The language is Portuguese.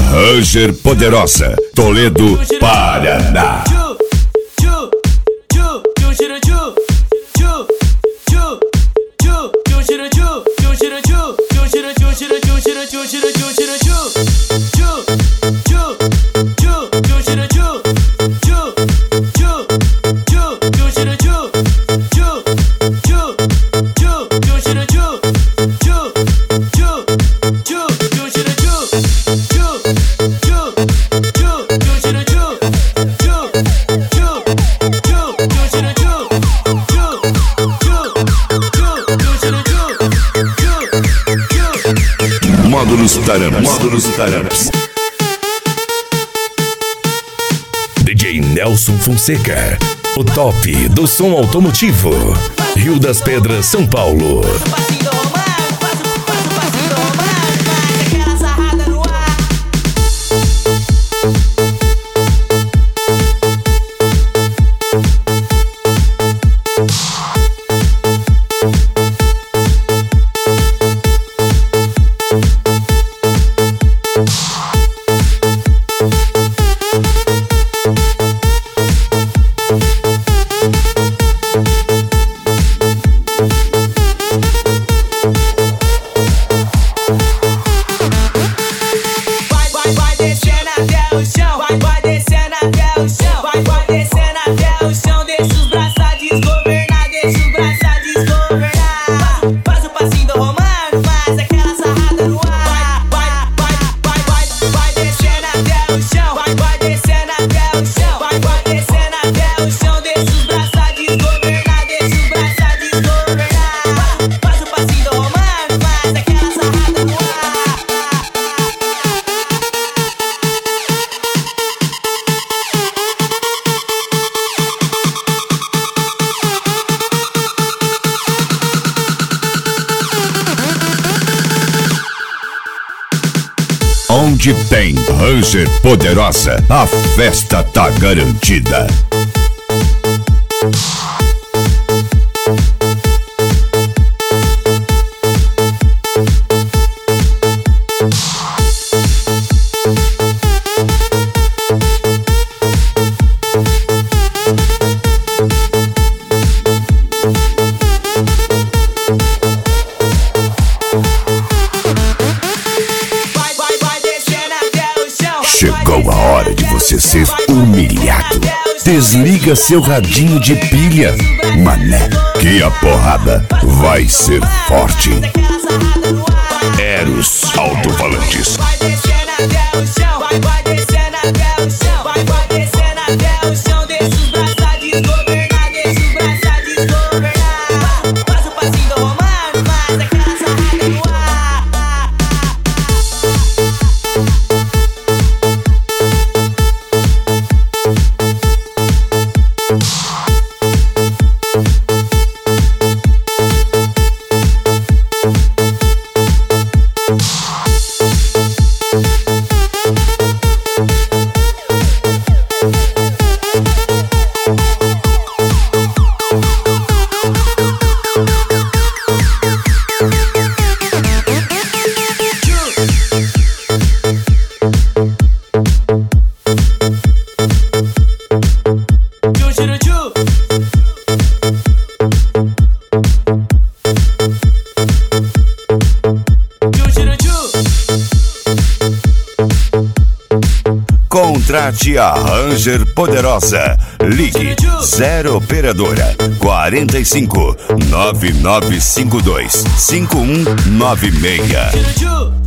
Ranger Poderosa, Toledo, Paraná. Módulos Taramps. DJ Nelson Fonseca, o top do som automotivo. Rio das Pedras, São Paulo. Onde tem Ranger Poderosa, a festa tá garantida. Chegou a hora de você ser humilhado. Desliga seu radinho de pilha, mané, que a porrada vai ser forte. Eros Alto-Falantes. Vai descendo até o chão, vai descendo até o chão, vai descendo até o chão, deixa os braços desgovernar, deixa os braços desgovernar. Faz o passinho do romano, faz aquela sarrada no ar. Contrate a Ranger Poderosa. Ligue 0 operadora 45 9952 5196.